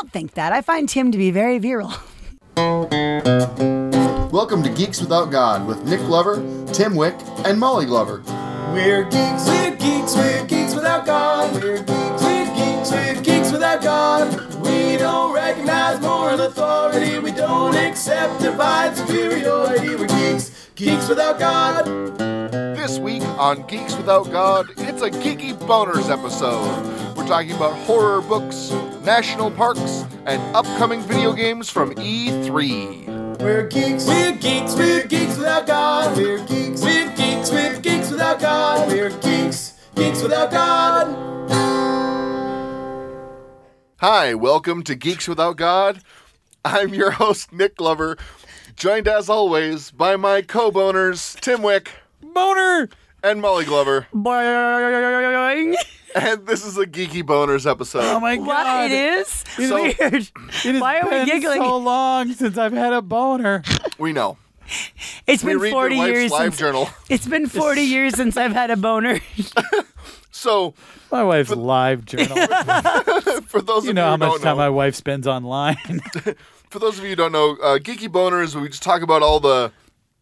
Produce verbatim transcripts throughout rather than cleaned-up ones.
don't think that. I find Tim to be very virile. Welcome to Geeks Without God with Nick Glover, Tim Wick, and Molly Glover. We're geeks, we're geeks, we're geeks without God. We're geeks, we're geeks, we're geeks without God. We don't recognize moral authority. We don't accept divine superiority. We're geeks, geeks without God. This week on Geeks Without God, it's a Geeky Boners episode. We're talking about horror books, national parks, and upcoming video games from E three. We're geeks, we're geeks, we're geeks without God. We're geeks, we're geeks, we're geeks without God. We're geeks, geeks without God. Hi, welcome to Geeks Without God. I'm your host, Nick Glover, joined as always by my co-boners, Tim Wick, Boner, and Molly Glover. Boing. And this is a Geeky Boners episode. Oh my What? god. It is? So- Weird. It has Why are we been giggling? so long since I've had a boner. We know. It's We been read forty your wife's years live since journal. It's been forty years since I've had a boner. So, My wife's live journal. for those You of know you how who much don't time know, my wife spends online. for those of you who don't know, uh, Geeky Boners, we just talk about all the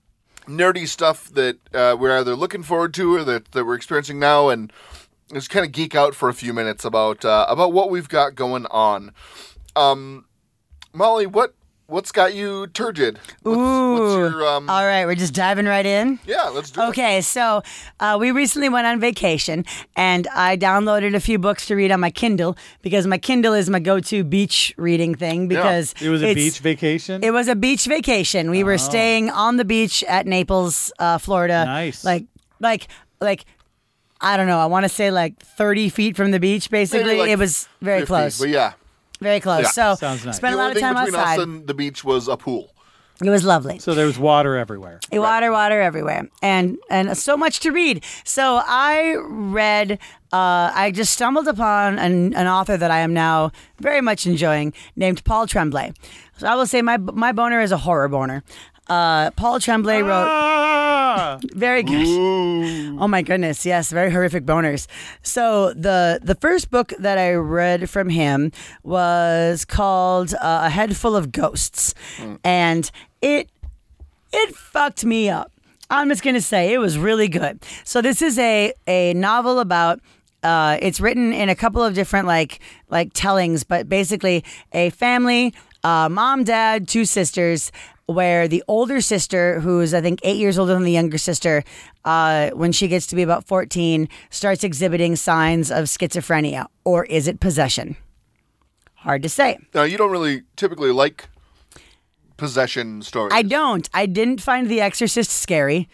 nerdy stuff that uh, we're either looking forward to or that, that we're experiencing now, and just kind of geek out for a few minutes about uh, about what we've got going on. Um, Molly, what what's got you turgid? What's, what's your um? All right, we're just diving right in. yeah, let's do it. Okay, so uh, we recently went on vacation, and I downloaded a few books to read on my Kindle because my Kindle is my go-to beach reading thing because It was a it's- beach vacation? It was a beach vacation. We were staying on the beach at Naples, uh, Florida. Nice. Like, like, like. I don't know. I want to say like thirty feet from the beach. Basically, Maybe like it was very fifty, close. but yeah, Very close. Yeah. So Sounds nice. spent the a lot only of time thing between outside. us and the beach was a pool. It was lovely. So there was water everywhere. Water, water everywhere, and and so much to read. So I read. Uh, I just stumbled upon an, an author that I am now very much enjoying, named Paul Tremblay. So I will say my my boner is a horror boner. Uh, Paul Tremblay wrote. Ah! Very good. Oh my goodness, yes, very horrific boners. So the the first book that I read from him was called uh, A Head Full of Ghosts, and it it fucked me up. I'm just gonna say it was really good. So this is a a novel about. Uh, it's written in a couple of different like like tellings, but basically a family, uh, mom, dad, two sisters. Where the older sister, who's I think eight years older than the younger sister, uh, when she gets to be about fourteen, starts exhibiting signs of schizophrenia, or is it possession? Hard to say. Now, you don't really typically like possession stories. I don't. I didn't find The Exorcist scary.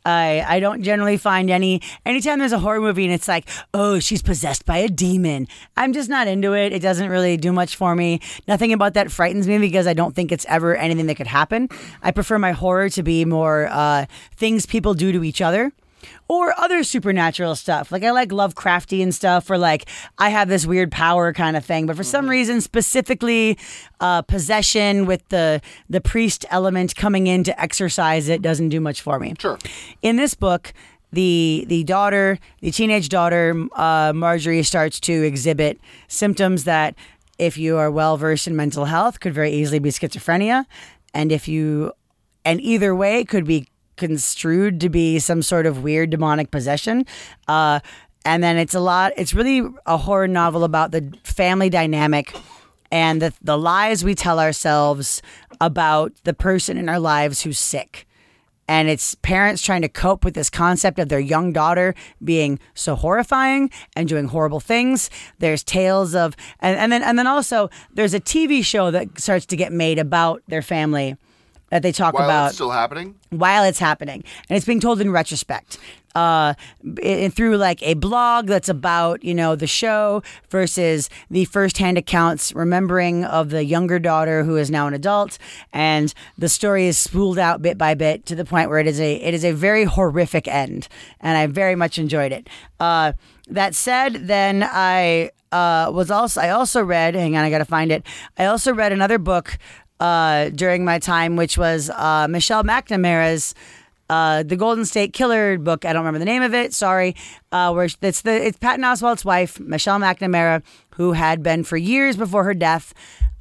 I I don't generally find any anytime there's a horror movie and it's like, oh, she's possessed by a demon. I'm just not into it. It doesn't really do much for me. Nothing about that frightens me because I don't think it's ever anything that could happen. I prefer my horror to be more uh, things people do to each other. Or other supernatural stuff. Like I like Lovecraftian stuff, or like I have this weird power kind of thing. But for some reason, specifically uh, possession with the the priest element coming in to exorcise it doesn't do much for me. Sure. In this book, the the daughter, the teenage daughter, uh, Marjorie, starts to exhibit symptoms that, if you are well versed in mental health, could very easily be schizophrenia, and if you, and either way, could be construed to be some sort of weird demonic possession. Uh, and then it's a lot, it's really a horror novel about the family dynamic and the, the lies we tell ourselves about the person in our lives who's sick. And it's parents trying to cope with this concept of their young daughter being so horrifying and doing horrible things. There's tales of, and, and then and then also there's a T V show that starts to get made about their family that they talk While about it's still happening? while it's happening, and it's being told in retrospect, uh, it, through like a blog that's about, you know, the show versus the firsthand accounts, remembering of the younger daughter who is now an adult, and the story is spooled out bit by bit to the point where it is a it is a very horrific end, and I very much enjoyed it. Uh, that said, then I uh, was also I also read. Hang on, I gotta find it. I also read another book. Uh, during my time, which was uh, Michelle McNamara's uh, The Golden State Killer book. I don't remember the name of it. Sorry. Uh, where it's the it's Patton Oswalt's wife, Michelle McNamara, who had been for years before her death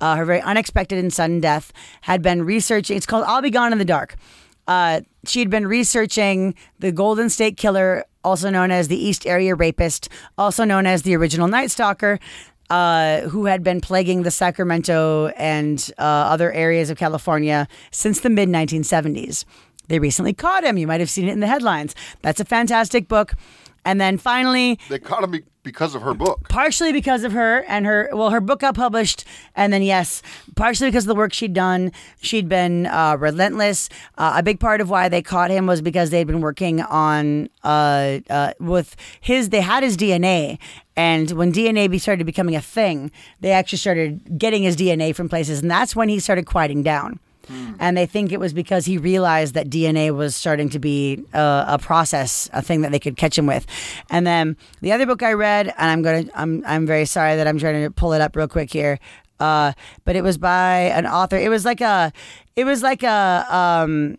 uh, her very unexpected and sudden death, had been researching. It's called I'll Be Gone in the Dark. Uh, she'd been researching the Golden State Killer, also known as the East Area Rapist, also known as the original Night Stalker, uh, who had been plaguing the Sacramento and uh, other areas of California since the mid nineteen seventies. They recently caught him. You might have seen it in the headlines. That's a fantastic book. And then finally, They caught him be- because of her book. partially because of her and her, well, her book got published. And then, yes, partially because of the work she'd done. She'd been uh, relentless. Uh, a big part of why they caught him was because they'd been working on, uh, uh, with his, they had his D N A. And when D N A be- started becoming a thing, they actually started getting his D N A from places. And that's when he started quieting down. And they think it was because he realized that D N A was starting to be a, a process, a thing that they could catch him with. And then the other book I read, and I'm gonna, I'm, I'm very sorry that I'm trying to pull it up real quick here, uh, but it was by an author. It was like a, it was like a, um,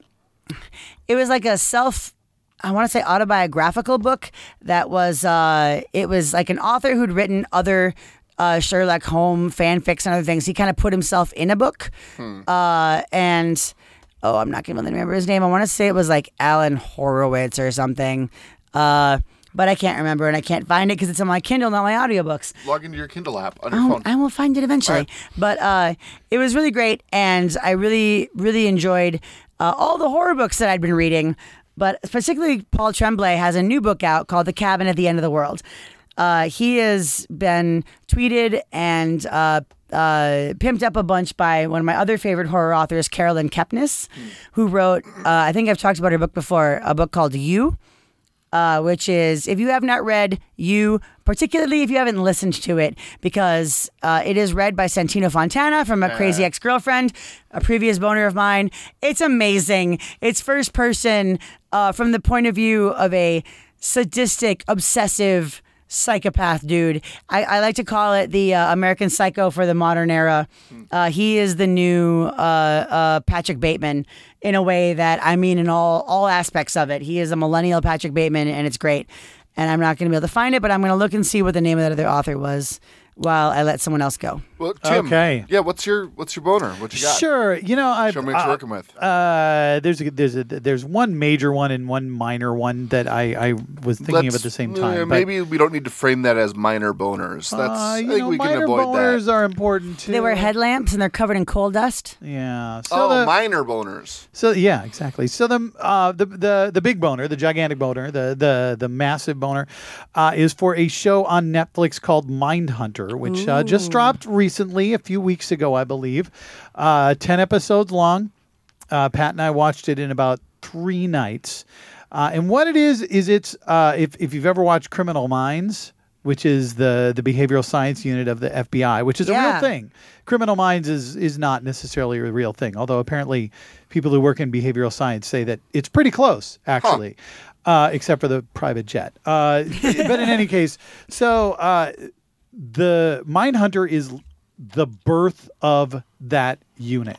it was like a self. I want to say autobiographical book that was. Uh, it was like an author who'd written other. Uh, Sherlock Holmes fanfics and other things. He kind of put himself in a book. Hmm. Uh, and, oh, I'm not going to remember his name. I want to say it was like Alan Horowitz or something. Uh, but I can't remember and I can't find it because it's on my Kindle, not my audiobooks. Log into your Kindle app on your Oh, phone. I will find it eventually. Right. But uh, it was really great. And I really, really enjoyed uh, all the horror books that I'd been reading. But particularly Paul Tremblay has a new book out called The Cabin at the End of the World. Uh, he has been tweeted and uh, uh, pimped up a bunch by one of my other favorite horror authors, Carolyn Kepnes, who wrote, uh, I think I've talked about her book before, a book called You, uh, which is, if you have not read You, particularly if you haven't listened to it, because uh, it is read by Santino Fontana from A Crazy Ex-Girlfriend, a previous boner of mine. It's amazing. It's first person uh, from the point of view of a sadistic, obsessive psychopath dude. I, I like to call it the uh, American Psycho for the modern era. Uh, he is the new uh, uh, Patrick Bateman in a way that, I mean, in all all aspects of it. He is a millennial Patrick Bateman, and it's great. And I'm not going to be able to find it, but I'm going to look and see what the name of that other author was while I let someone else go. Well, Tim, Okay. yeah, what's your what's your boner? What you got? Sure, you know, I Show me what you're working with. Uh, there's a, there's a, there's one major one and one minor one that I, I was thinking of Let's- at the same uh, time. but, maybe we don't need to frame that as minor boners. That's uh, I you think know, we can minor avoid boners that. are important too. They wear headlamps and they're covered in coal dust. Yeah. So Oh, the, minor boners. So yeah, exactly. So the uh, the the the big boner, the gigantic boner, the the the massive boner, uh, is for a show on Netflix called Mindhunter, which uh, just dropped recently, a few weeks ago, I believe. Uh, Ten episodes long. Uh, Pat and I watched it in about three nights. Uh, and what it is is it's uh, if if you've ever watched Criminal Minds, which is the the behavioral science unit of the F B I, which is a Yeah. real thing. Criminal Minds is is not necessarily a real thing, although apparently people who work in behavioral science say that it's pretty close, actually, uh, except for the private jet. Uh, but in any case, so uh, the Mindhunter is the birth of that unit.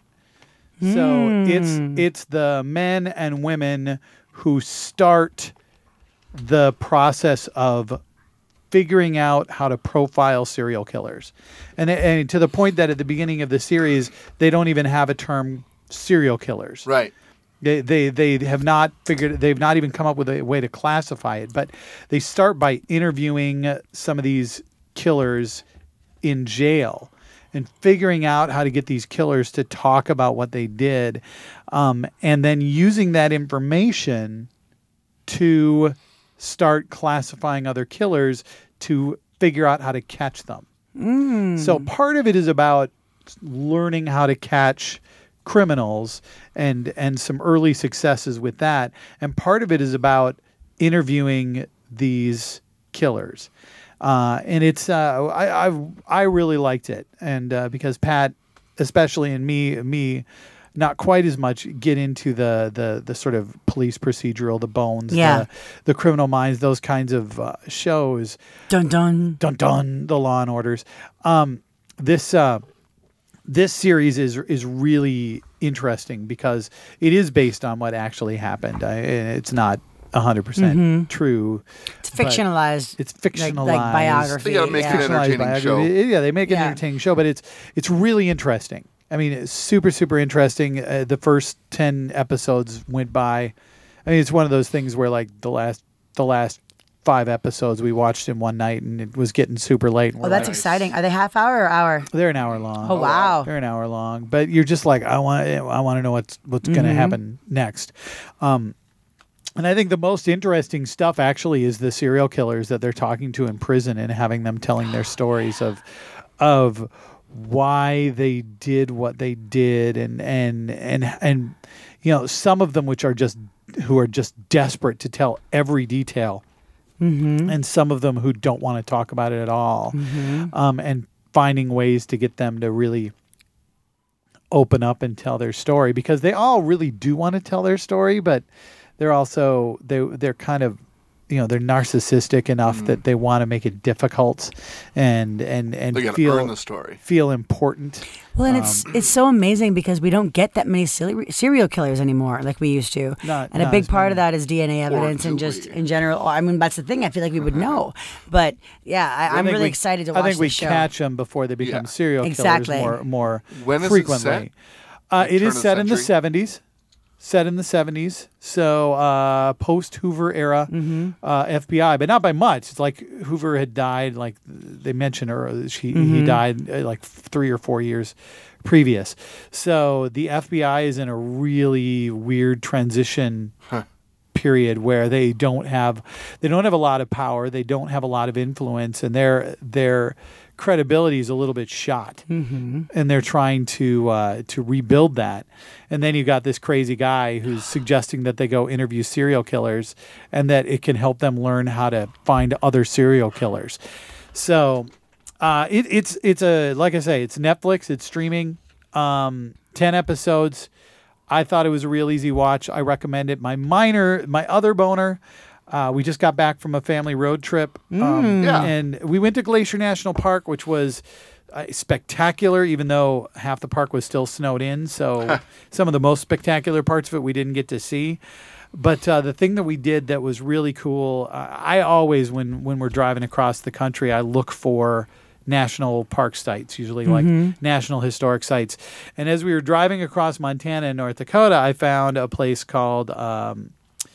So it's it's the men and women who start the process of figuring out how to profile serial killers. And, and to the point that at the beginning of the series, they don't even have a term serial killers. Right. They, they they have not figured, they've not even come up with a way to classify it. But they start by interviewing some of these killers in jail and figuring out how to get these killers to talk about what they did. Um, and then using that information to start classifying other killers to figure out how to catch them. So part of it is about learning how to catch criminals and and some early successes with that. And part of it is about interviewing these killers. Uh, and it's uh, I, I I really liked it, and uh, because Pat, especially, and me me, not quite as much get into the the the sort of police procedural, the Bones, Yeah. the, the Criminal Minds, those kinds of uh, shows. Dun dun. Dun dun, the Law and Orders. Um, this uh, this series is is really interesting because it is based on what actually happened. I, it's not one hundred percent true. It's but fictionalized. It's like, fictionalized. like biography. They gotta make yeah. it entertaining Fictionalized show. biography. Yeah, they make it an Yeah. entertaining show, but it's it's really interesting. I mean, it's super super interesting. Uh, the first ten episodes went by. I mean, it's one of those things where like the last the last five episodes we watched in one night, and it was getting super late. And Oh, we're that's like, exciting. Are they half hour or hour? they're an hour long. Oh, wow. They're an hour long, but you're just like, I want, I want to know what's what's going to Mm-hmm. happen next. Um, and I think the most interesting stuff actually is the serial killers that they're talking to in prison and having them telling their stories of, of why they did what they did, and and and and you know, some of them which are just who are just desperate to tell every detail. Mm-hmm. And some of them who don't want to talk about it at all, um, and finding ways to get them to really open up and tell their story, because they all really do want to tell their story, but they're also they they're kind of, you know, they're narcissistic enough that they want to make it difficult and and and They gotta feel earn the story. feel important. Well, and it's it's so amazing because we don't get that many seri- serial killers anymore like we used to. Not- and a not big as part many. of that is D N A evidence do and just we? in general. I mean, that's the thing. I feel like we would know, but yeah, I, I I'm think really we- excited to I watch think we this show. catch them before they become Yeah. serial Exactly. killers more more When is it frequently. set? Uh, it Turn is of set in the century? seventies. Set in the seventies, so uh, post Hoover era Mm-hmm. uh, F B I, but not by much. It's like Hoover had died, like they mentioned earlier. She, Mm-hmm. He died uh, like three or four years previous. So the F B I is in a really weird transition period where they don't have they don't have a lot of power, they don't have a lot of influence, and their their credibility is a little bit shot, mm-hmm. and they're trying to uh, to rebuild that. And then you got this crazy guy who's suggesting that they go interview serial killers, and that it can help them learn how to find other serial killers. So uh, it, it's it's a like I say, it's Netflix, it's streaming, um, ten episodes. I thought it was a real easy watch. I recommend it. My minor, my other boner. Uh, we just got back from a family road trip, um, Yeah. and we went to Glacier National Park, which was uh, spectacular, even though half the park was still snowed in. So some of the most spectacular parts of it we didn't get to see. But uh, the thing that we did that was really cool, uh, I always, when, when we're driving across the country, I look for national park sites, usually like national historic sites. And as we were driving across Montana and North Dakota, I found a place called um,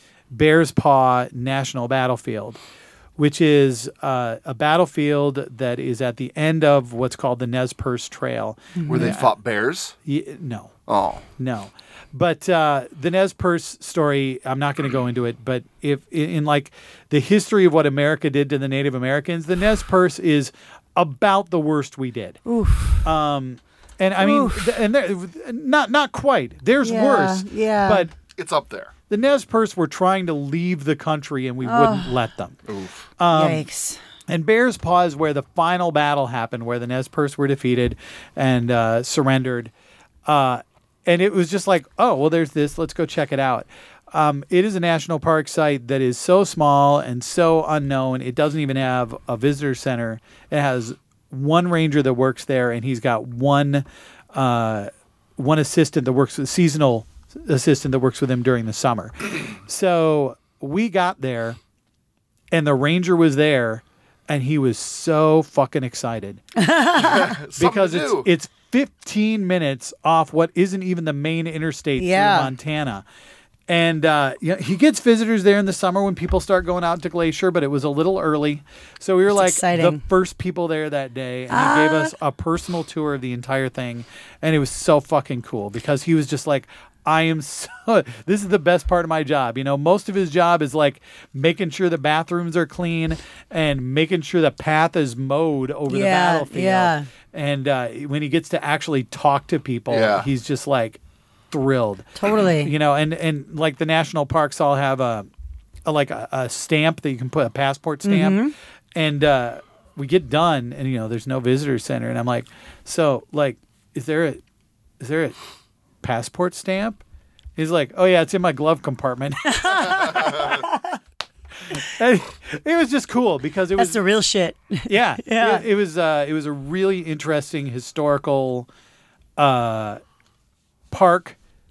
Bears Paw National Battlefield, which is uh, a battlefield that is at the end of what's called the Nez Perce Trail. Where they fought bears? Ye- no, Oh. no. But uh, the Nez Perce story, I'm not going to go into it, but if in, in like the history of what America did to the Native Americans, the Nez Perce is about the worst we did. Oof. Um, and I mean, th- and there- not not quite. There's Yeah, worse. yeah. But It's up there. the Nez Perce were trying to leave the country, and we wouldn't let them. Oof. Um, Yikes. And Bears Paw is where the final battle happened, where the Nez Perce were defeated and uh, surrendered. Uh, and it was just like, oh, well, there's this. Let's go check it out. Um, it is a national park site that is so small and so unknown. It doesn't even have a visitor center. It has one ranger that works there, and he's got one uh, one assistant that works with seasonal assistant that works with him during the summer. So we got there, and the ranger was there, and he was so fucking excited because to it's do. it's fifteen minutes off what isn't even the main interstate Yeah. through Montana. And uh, you know, he gets visitors there in the summer when people start going out to Glacier, but it was a little early. So we were like exciting. the first people there that day. And he gave us a personal tour of the entire thing. And it was so fucking cool because he was just like, I am so, this is the best part of my job. You know, most of his job is like making sure the bathrooms are clean and making sure the path is mowed over the Yeah, battlefield. yeah. And uh, when he gets to actually talk to people, Yeah. he's just like thrilled. Totally. You know, and, and like the national parks all have a, a like a, a stamp that you can put a passport stamp. Mm-hmm. And uh, we get done and, you know, there's no visitor center. And I'm like, so like, is there a, is there a passport stamp? He's like, oh yeah, it's in my glove compartment. And it was just cool because it That's was the real shit. yeah, Yeah. It, it was uh, it was a really interesting historical uh, park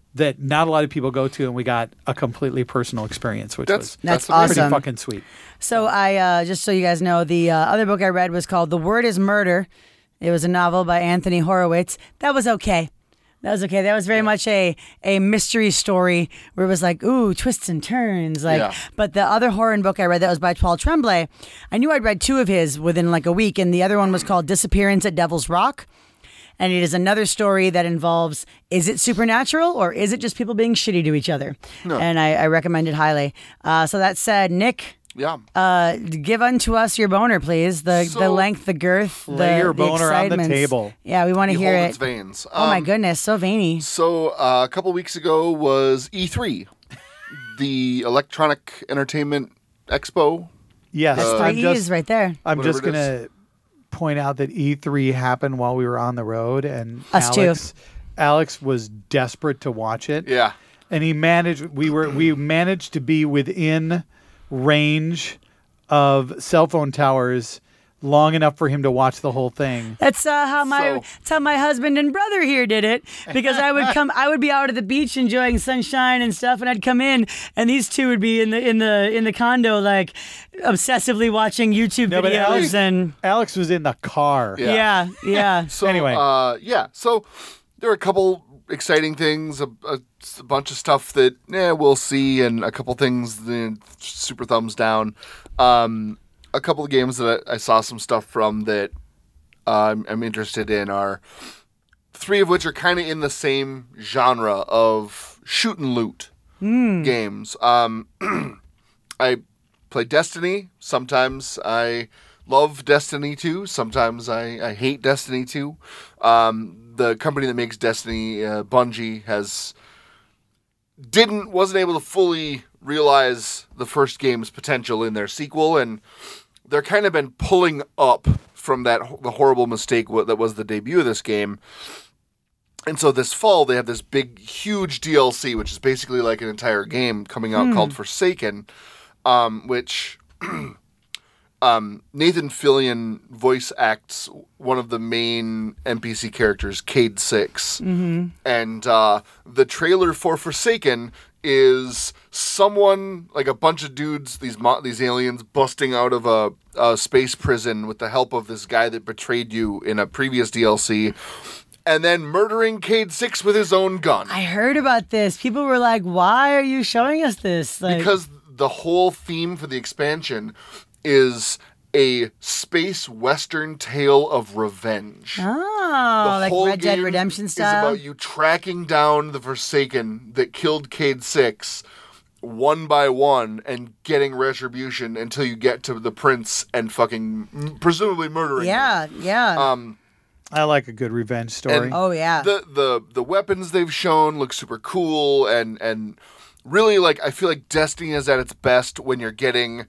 that not a lot of people go to, and we got a completely personal experience, which That's was That's amazing. pretty awesome. fucking sweet. So I uh, just so you guys know, the uh, other book I read was called The Word is Murder. It was a novel by Anthony Horowitz. That was okay. That was okay. That was very much a a mystery story where it was like, ooh, twists and turns. Like, Yeah. but the other horror book I read that was by Paul Tremblay, I knew I'd read two of his within like a week, and the other one was called Disappearance at Devil's Rock. And it is another story that involves, is it supernatural or is it just people being shitty to each other? And I, I recommend it highly. Uh, so that said, Nick, Yeah. uh, give unto us your boner, please. The the So- length, the girth, the, Lay your the boner on the excitements. table. Yeah, we want to hear Behold it. its veins. Oh my Um, goodness, so veiny. So uh, a couple weeks ago was E three, the Electronic Entertainment Expo. Yes, That's I'm three just E's right there. I'm Whatever just it gonna point out that E three happened while we were on the road, and Us too. Alex Alex was desperate to watch it. Yeah. And he managed. We were we managed to be within range of cell phone towers long enough for him to watch the whole thing. That's uh, how my So- that's how my husband and brother here did it. Because I would come, I would be out at the beach enjoying sunshine and stuff, and I'd come in, and these two would be in the in the in the condo, like obsessively watching YouTube No, but videos Alex- and Alex was in the car. Yeah. yeah, yeah. So Anyway. uh, yeah. So there are a couple exciting things, a, a, a bunch of stuff that eh, we'll see, and a couple things that super thumbs down. Um, a couple of games that I, I saw some stuff from that uh, I'm, I'm interested in are three of which are kind of in the same genre of shoot and loot games. Um, I play Destiny. Sometimes I love Destiny two. Sometimes I, I hate Destiny two. Um, the company that makes Destiny, uh, Bungie, has didn't wasn't able to fully realize the first game's potential in their sequel, and they're kind of been pulling up from that the horrible mistake wa- that was the debut of this game. And so this fall they have this big, huge D L C, which is basically like an entire game coming out called Forsaken, um, which um, Nathan Fillion voice acts one of the main N P C characters, Cade Six. Mm-hmm. And uh, the trailer for Forsaken is someone, like a bunch of dudes, these mo- these aliens busting out of a, a space prison with the help of this guy that betrayed you in a previous D L C, and then murdering Cade Six with his own gun. I heard about this. People were like, "Why are you showing us this?" Like, Because the whole theme for the expansion is a space western tale of revenge. oh, The like whole Red Dead game Redemption is style. about you tracking down the Forsaken that killed Cade Six one by one and getting retribution until you get to the prince and fucking m- presumably murdering him. yeah, yeah. Um, I like a good revenge story. And- oh yeah. the the the weapons they've shown look super cool, and and really, like, I feel like Destiny is at its best when you're getting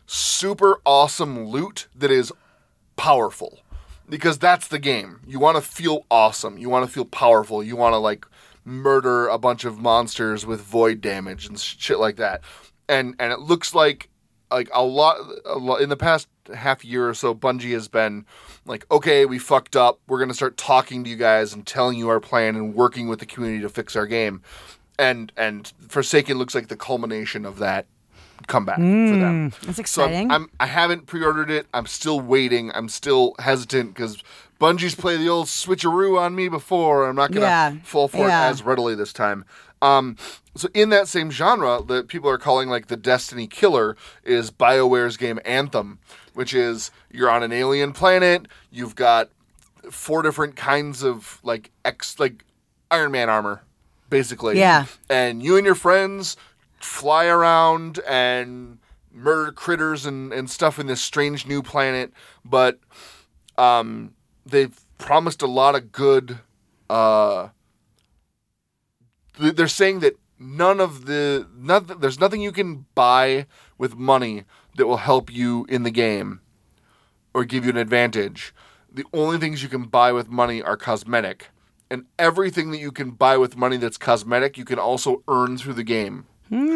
super awesome loot that is powerful, because that's the game. You want to feel awesome, you want to feel powerful, you want to like murder a bunch of monsters with void damage and shit like that. And and it looks like like a lot, a lot in the past half year or so, Bungie has been like, okay, we fucked up. We're going to start talking to you guys and telling you our plan and working with the community to fix our game. And and Forsaken looks like the culmination of that comeback for them. That's So I'm, exciting. I'm I haven't pre-ordered it. I'm still waiting. I'm still hesitant because Bungie's played the old switcheroo on me before. I'm not gonna Yeah. fall for Yeah. it as readily this time. Um, so in that same genre that people are calling like the Destiny killer is BioWare's game Anthem, which is you're on an alien planet. You've got four different kinds of like X like Iron Man armor, basically. Yeah. And you and your friends fly around and murder critters and, and stuff in this strange new planet, but um, they've promised a lot of good. Uh, th- they're saying that none of the nothing, there's nothing you can buy with money that will help you in the game or give you an advantage. The only things you can buy with money are cosmetic, and everything that you can buy with money that's cosmetic, you can also earn through the game.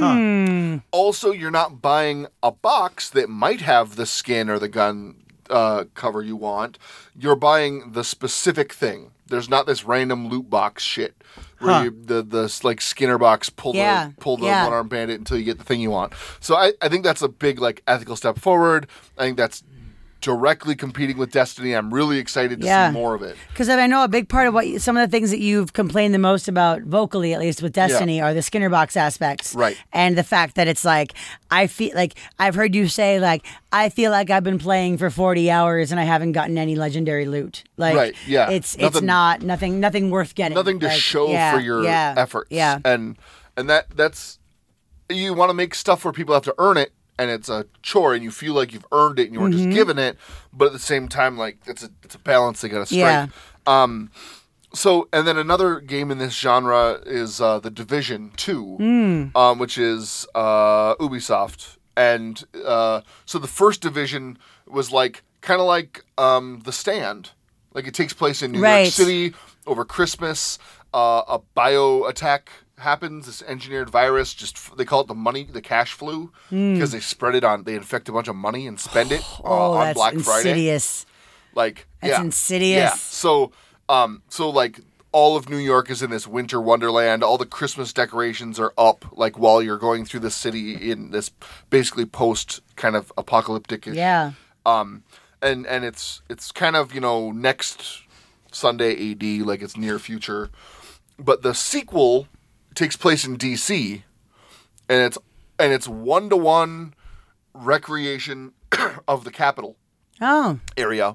Also, you're not buying a box that might have the skin or the gun uh, cover you want. You're buying the specific thing. There's not this random loot box shit. where Huh. you, the the like Skinner box pull Yeah, the pull the yeah. one arm bandit until you get the thing you want. So I, I think that's a big like ethical step forward. I think that's directly competing with Destiny. I'm really excited to Yeah. see more of it. Because I know a big part of what you, some of the things that you've complained the most about vocally, at least with Destiny, are the Skinner box aspects, Right. And the fact that it's like I feel like I've heard you say like I feel like I've been playing for forty hours and I haven't gotten any legendary loot. Like, Right, yeah. it's it's Nothing- not nothing nothing worth getting. Nothing to Like, show yeah, for your yeah, efforts. Yeah, And and that that's you want to make stuff where people have to earn it and it's a chore and you feel like you've earned it and you weren't Mm-hmm. just given it, but at the same time like it's a it's a balance they got to strike. Yeah. Um so and then another game in this genre is uh, The Division two, Hmm. um, which is uh, Ubisoft. And uh, so the first Division was like kind of like um, The Stand. Like it takes place in New Right. York City over Christmas. Uh, a bio attack happens. This engineered virus, just they call it the money, the cash flu, because they spread it on. They infect a bunch of money and spend it uh, Hmm. oh, on that's Black Friday. insidious. Like That's yeah. insidious. Yeah. So um, so like all of New York is in this winter wonderland. All the Christmas decorations are up, like while you're going through the city in this basically post kind of apocalyptic. Yeah. Um, and and it's it's kind of you know next Sunday A D, like it's near future. But the sequel takes place in D C, and it's and it's one to one recreation of the capital Oh, area.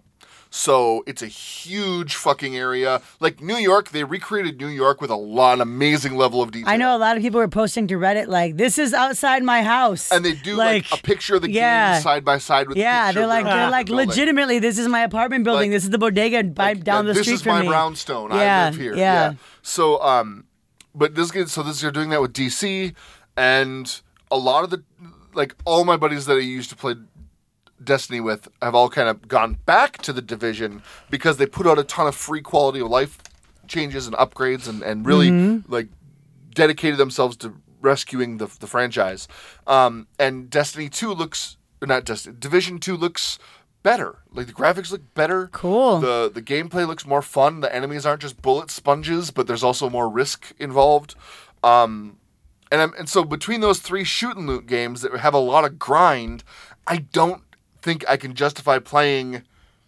So it's a huge fucking area. Like New York, they recreated New York with a lot, amazing level of detail. I know a lot of people were posting to Reddit like, "This is outside my house," And they do like, a picture of the yeah. game side by side with. Yeah, the picture they're of like their they're like building. legitimately. This is my apartment building. Like- this is the bodega by, Like, down yeah, the this street is from my me. brownstone. Yeah, I live here. yeah. So, um, but this gets so this you're doing that with D C, and a lot of the like all my buddies that I used to play Destiny with have all kind of gone back to the Division because they put out a ton of free quality of life changes and upgrades and and really Mm-hmm. like dedicated themselves to rescuing the the franchise. Um, and Destiny two looks or not Destiny Division two looks better. Like the graphics look better. Cool. The the gameplay looks more fun. The enemies aren't just bullet sponges, but there's also more risk involved. Um, and I'm, and so between those three shoot and loot games that have a lot of grind, I don't think I can justify playing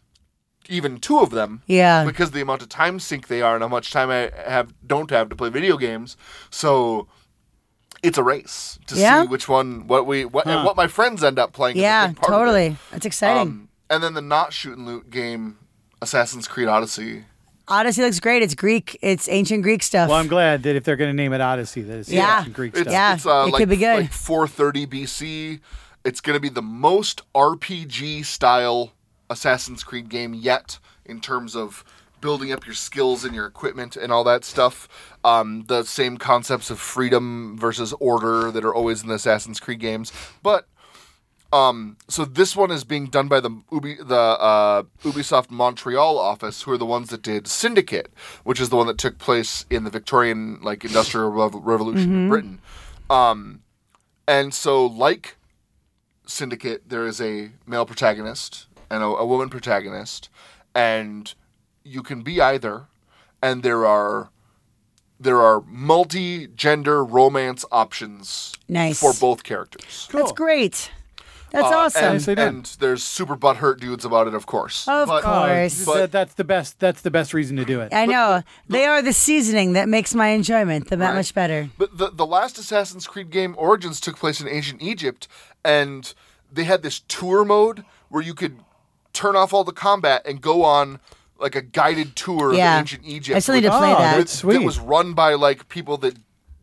even two of them. Yeah. Because of the amount of time sink they are and how much time I have don't have to play video games. So it's a race to Yeah. see which one what we what and what my friends end up playing. is a Yeah, big part of it. totally. That's exciting. Um, and then the not shoot and loot game, Assassin's Creed Odyssey. Odyssey looks great. It's Greek. It's ancient Greek stuff. Well, I'm glad that if they're going to name it Odyssey, that it's Yeah. some Greek It's, stuff. Yeah, it's uh, it like, could be good. like four thirty B C. It's going to be the most R P G style Assassin's Creed game yet in terms of building up your skills and your equipment and all that stuff. Um, the same concepts of freedom versus order that are always in the Assassin's Creed games. But um, so this one is being done by the Ubi, the uh, Ubisoft Montreal office, who are the ones that did Syndicate, which is the one that took place in the Victorian like Industrial Rev- Revolution in Britain. Um, and so, like Syndicate, there is a male protagonist and a, a woman protagonist, and you can be either. And there are there are multi-gender romance options Nice. for both characters. That's great. That's Uh, awesome. And, Nicely done. and there's super butthurt dudes about it, of course. Of But- course. but- that, that's the best. That's the best reason to do it. I know. They are the seasoning that makes my enjoyment that Right. much better. But the, the last Assassin's Creed game, Origins, took place in ancient Egypt, and they had this tour mode where you could turn off all the combat and go on like a guided tour Yeah. of ancient Egypt. I still need to with- play Oh, that. that's with- That sweet. was run by like people that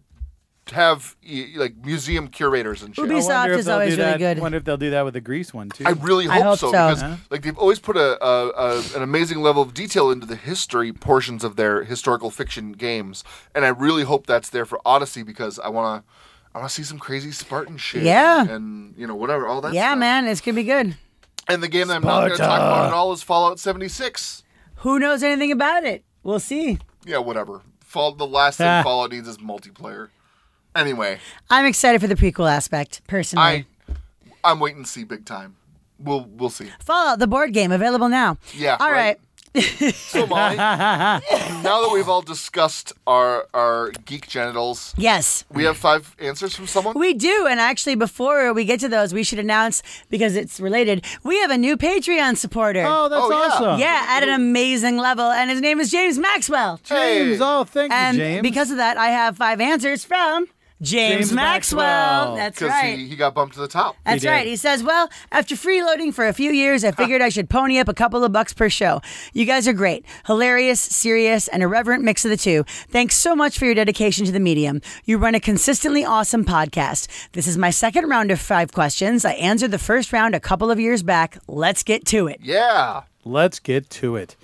have e- like museum curators and shit. Ubisoft I wonder if is they'll always do really that, good. wonder if they'll do that with the Grease one too. I really I hope, hope so, so. because Huh? like they've always put a, a, a an amazing level of detail into the history portions of their historical fiction games, and I really hope that's there for Odyssey because I want to I want to see some crazy Spartan shit. Yeah. and you know whatever all that. Yeah, stuff. man. It's going to be good. And the game that I'm not going to talk about at all is Fallout seventy-six. Who knows anything about it? We'll see. Yeah, whatever. Fall the last thing Ah. Fallout needs is multiplayer. Anyway, I'm excited for the prequel aspect, personally. I I'm waiting to see big time. We'll we'll see. Fallout, the board game, available now. Yeah, All right. right. So, Molly, now that we've all discussed our our geek genitals, Yes. we have five answers from someone. We do, and actually, before we get to those, we should announce, because it's related, we have a new Patreon supporter. Oh, that's Oh, yeah. awesome. Yeah, at an amazing level, and his name is James Maxwell. James. Hey. Oh, thank And you, James. because of that, I have five answers from James, James Maxwell. Maxwell. That's Because right. he, he got bumped to the top. That's He did. right. He says, well, after freeloading for a few years, I figured I should pony up a couple of bucks per show. You guys are great. Hilarious, serious, and irreverent mix of the two. Thanks so much for your dedication to the medium. You run a consistently awesome podcast. This is my second round of five questions. I answered the first round a couple of years back. Let's get to it. Yeah. Let's get to it.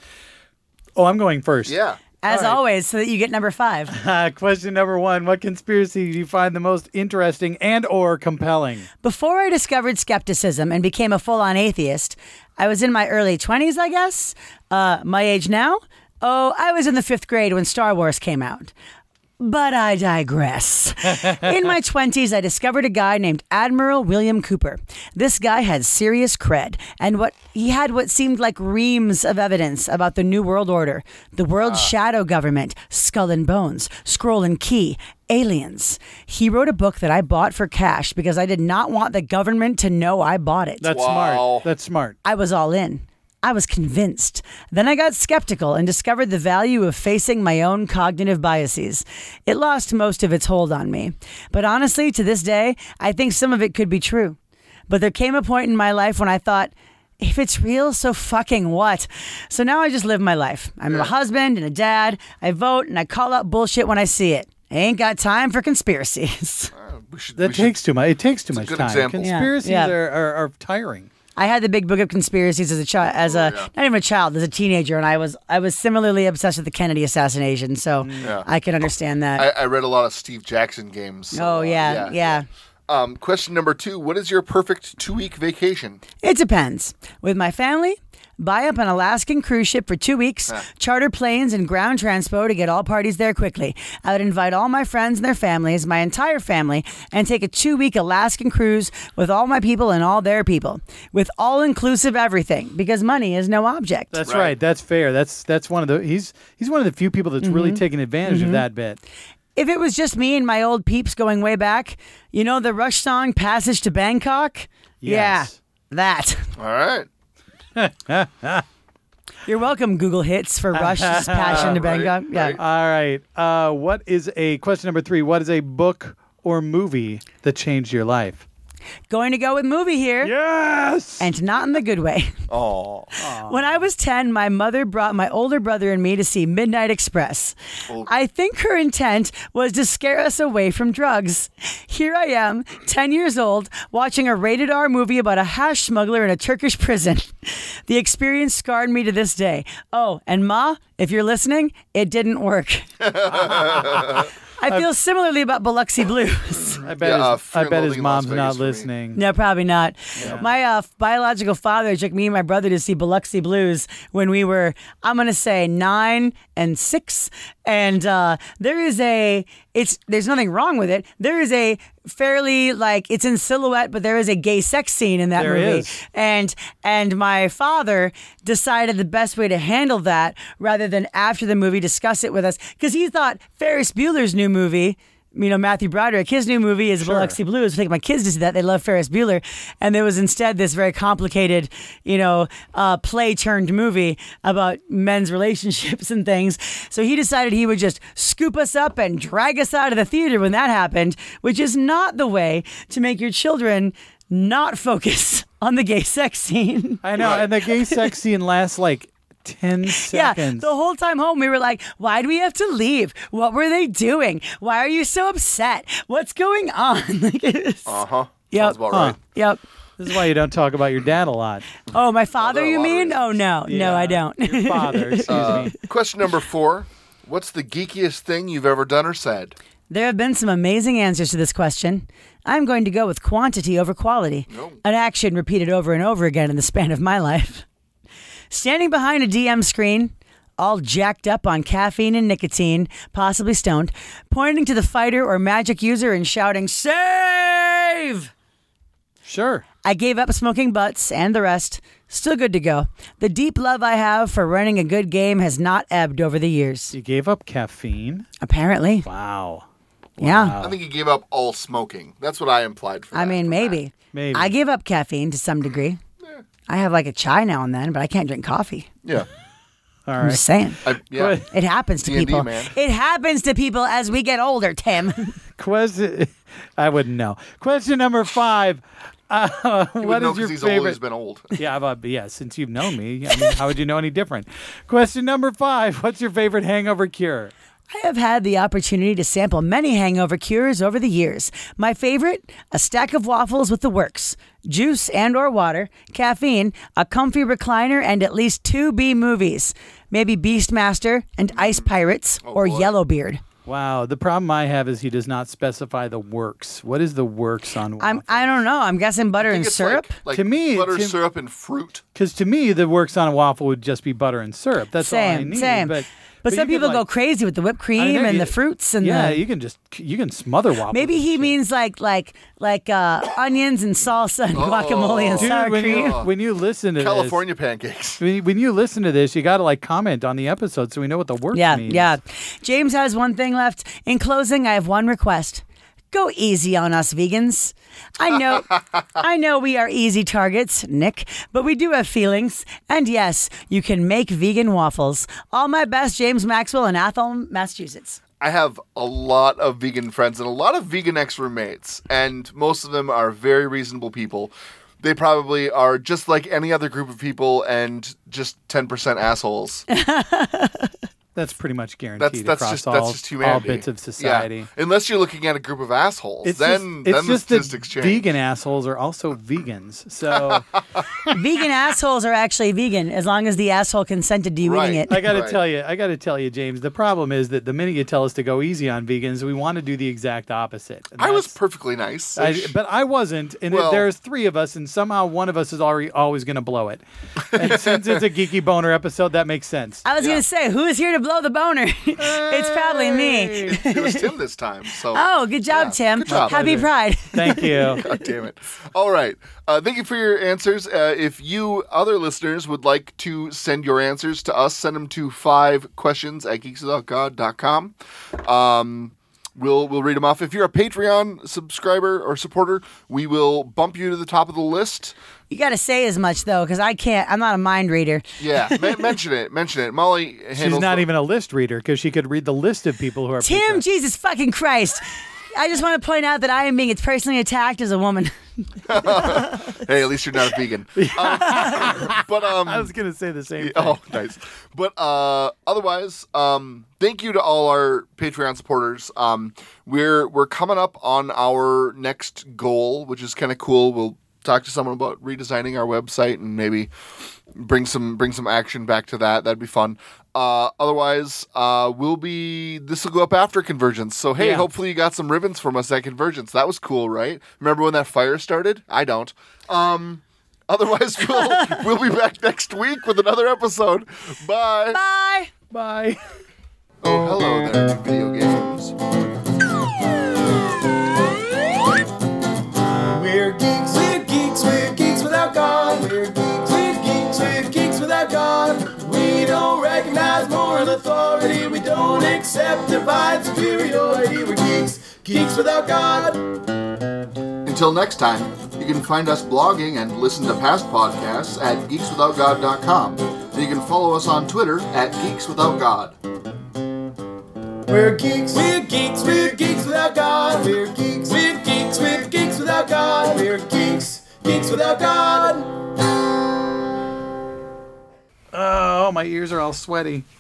Oh, I'm going first. Yeah. As All right. always, so that you get number five. Uh, question number one. What conspiracy do you find the most interesting and or compelling? Before I discovered skepticism and became a full-on atheist, I was in my early twenties, I guess. Uh, my age now? Oh, I was in the fifth grade when Star Wars came out. But I digress. In my twenties, I discovered a guy named Admiral William Cooper. This guy had serious cred, and what he had what seemed like reams of evidence about the New World Order, the world's shadow government, Skull and Bones, Scroll and Key, aliens. He wrote a book that I bought for cash because I did not want the government to know I bought it. That's Wow. smart. That's smart. I was all in. I was convinced. Then I got skeptical and discovered the value of facing my own cognitive biases. It lost most of its hold on me. But honestly, to this day, I think some of it could be true. But there came a point in my life when I thought, if it's real, so fucking what? So now I just live my life. I'm a husband and a dad. I vote and I call out bullshit when I see it. I ain't got time for conspiracies. Uh, we should, That we should- takes too much. It takes too It's a much good time. example. Yeah. Conspiracies Yeah. Are, are, are tiring. I had the big book of conspiracies as a child, as a yeah. not even a child, as a teenager, and I was I was similarly obsessed with the Kennedy assassination. So Yeah. I can understand that. I, I read a lot of Steve Jackson games. so, oh uh, yeah, yeah, Um, question number two. What is your perfect two-week vacation? It depends. With my family, buy up an Alaskan cruise ship for two weeks, charter planes and ground transpo to get all parties there quickly. I would invite all my friends and their families, my entire family, and take a two-week Alaskan cruise with all my people and all their people, with all-inclusive everything, because money is no object. That's Right. right. That's fair. That's that's one of the he's he's one of the few people that's really taken advantage of that bit. If it was just me and my old peeps going way back, you know the Rush song Passage to Bangkok? Yes. Yeah, that. All right. You're welcome, Google Hits, for Rush's Passion to Right, Bangkok. Yeah. right. All right. Uh, what is a question number three? What is a book or movie that changed your life? Going to go with movie here. Yes. And not in the good way. Oh. When I was ten, my mother brought my older brother and me to see Midnight Express. I think her intent was to scare us away from drugs. Here I am, ten years old, watching a rated R movie about a hash smuggler in a Turkish prison. The experience scarred me to this day. Oh, and Ma, if you're listening, it didn't work. I feel similarly about Biloxi Blues. I bet Yeah, uh, his, I Fear bet his Loathing in Las mom's Vegas not for me. listening. No, probably not. My uh, biological father took me and my brother to see Biloxi Blues when we were, I'm going to say, nine and six. And uh, there is a, it's there's nothing wrong with it. There is a fairly, like, it's in silhouette, but there is a gay sex scene in that There movie. is. And and my father decided the best way to handle that, rather than after the movie discuss it with us, because he thought Ferris Bueller's new movie, you know, Matthew Broderick, his new movie is Sure. Biloxi Blues. I take my kids to see that. They love Ferris Bueller. And there was instead this very complicated, you know, uh, play turned movie about men's relationships and things. So he decided he would just scoop us up and drag us out of the theater when that happened, which is not the way to make your children not focus on the gay sex scene. I know, Right. and the gay sex scene lasts like ten Yeah, seconds. the whole time home we were like, why do we have to leave? What were they doing? Why are you so upset? What's going on? Like, it was- Uh-huh. Yep. Sounds about Huh. right. Yep. This is why you don't talk about your dad a lot. Oh, my father, there are a you lot of mean? reasons. Oh, no. No, I Yeah, don't. Your father, excuse Uh, me. question number four. What's the geekiest thing you've ever done or said? There have been some amazing answers to this question. I'm going to go with quantity over quality. No. An action repeated over and over again in the span of my life. Standing behind a D M screen, all jacked up on caffeine and nicotine, possibly stoned, pointing to the fighter or magic user and shouting, "Save!" Sure. I gave up smoking butts and the rest, still good to go. The deep love I have for running a good game has not ebbed over the years. You gave up caffeine? Apparently. Wow. Yeah. I think he gave up all smoking. That's what I implied for I that. mean, maybe. Maybe. I give up caffeine to some degree. I have like a chai now and then, but I can't drink coffee. Yeah. All I'm right. just saying. I, yeah. Good. It happens to D and D, people. man. It happens to people as we get older, Tim. Question. I wouldn't know. Question number five. Uh, You what would know is your 'cause he's favorite? always been old. Yeah, but yeah, since you've known me, I mean, how would you know any different? Question number five. What's your favorite hangover cure? I have had the opportunity to sample many hangover cures over the years. My favorite, a stack of waffles with the works, juice and or water, caffeine, a comfy recliner, and at least two B movies. Maybe Beastmaster and Ice Pirates or boy. Yellowbeard. Wow. The problem I have is he does not specify the works. What is the works on waffles? I'm I don't know. I'm guessing butter I and think it's syrup. Like, like To me, butter, to- syrup, and fruit. Because to me, the works on a waffle would just be butter and syrup. That's all I Same, need. same. But, But, some you could, people go like- crazy with the whipped I cream know, and you- the fruits and yeah, the. you can just you can smother waffles. Maybe with he shit. means like like like uh, onions and salsa and guacamole and Oh. Dude, sour when cream. you, when you listen to California pancakes. this, when you, when you listen to this, you got to like comment on the episode so we know what the works Yeah, means. yeah. James has one thing left. In closing, I have one request. Go easy on us vegans. I know I know we are easy targets, Nick, but we do have feelings. And yes, you can make vegan waffles. All my best, James Maxwell in Athol, Massachusetts. I have a lot of vegan friends and a lot of vegan ex-roommates, and most of them are very reasonable people. They probably are just like any other group of people and just ten percent assholes. That's pretty much guaranteed That's that's across just all, that's just humanity. all bits of society. Yeah. Unless you're looking at a group of assholes, It's then just, it's then just the that statistics change. vegan assholes are also vegans. So Vegan assholes are actually vegan as long as the asshole consented to you Right. eating it. I got to Right. tell you, I got to tell you, James. The problem is that the minute you tell us to go easy on vegans, we want to do the exact opposite. And I was that's- perfectly nice. I, but I wasn't, and Well- there's three of us, and somehow one of us is already always going to blow it. And since it's a geeky boner episode, that makes sense. I was Yeah. going to say, who is here to blow the boner? It's probably me. it, it was Tim this time. So Oh, good job, Yeah, Tim. good job. Happy Pride. Thank you. God damn it. All right. Uh, thank you for your answers. Uh, if you other listeners would like to send your answers to us, send them to five questions at geeks without god dot com. Um, we'll we'll read them off. If you're a Patreon subscriber or supporter, we will bump you to the top of the list. You got to say as much, though, because I can't. I'm not a mind reader. Yeah, ma- mention it. Mention it. Molly handles She's not the- even a list reader because she could read the list of people who are. Tim, patrons. Jesus fucking Christ. I just want to point out that I am being personally attacked as a woman. Hey, at least you're not a vegan. Um, but um, I was going to say the same thing. Oh, nice. But uh, otherwise, um, thank you to all our Patreon supporters. Um, we're we're coming up on our next goal, which is kind of cool. We'll talk to someone about redesigning our website and maybe bring some bring some action back to that. That'd be fun. Uh, otherwise, uh, we'll be. This will go up after Convergence. So hey, Yeah. hopefully you got some ribbons from us at Convergence. That was cool, right? Remember when that fire started? I don't. Um. Otherwise, we'll we'll be back next week with another episode. Bye. Bye. Bye. Oh, hello there, video games. We're geeks, we're geeks, we're geeks without God. We're geeks, we're geeks, we're geeks without God. We don't recognize moral authority. We don't accept divine superiority. We're geeks, geeks without God. Until next time, you can find us blogging and listen to past podcasts at geeks without god dot com. And you can follow us on Twitter at geeks without god. We're geeks, we're geeks, we're geeks without God. We're geeks, we're geeks, we're geeks without God. We're geeks, geeks without God. Oh, my ears are all sweaty.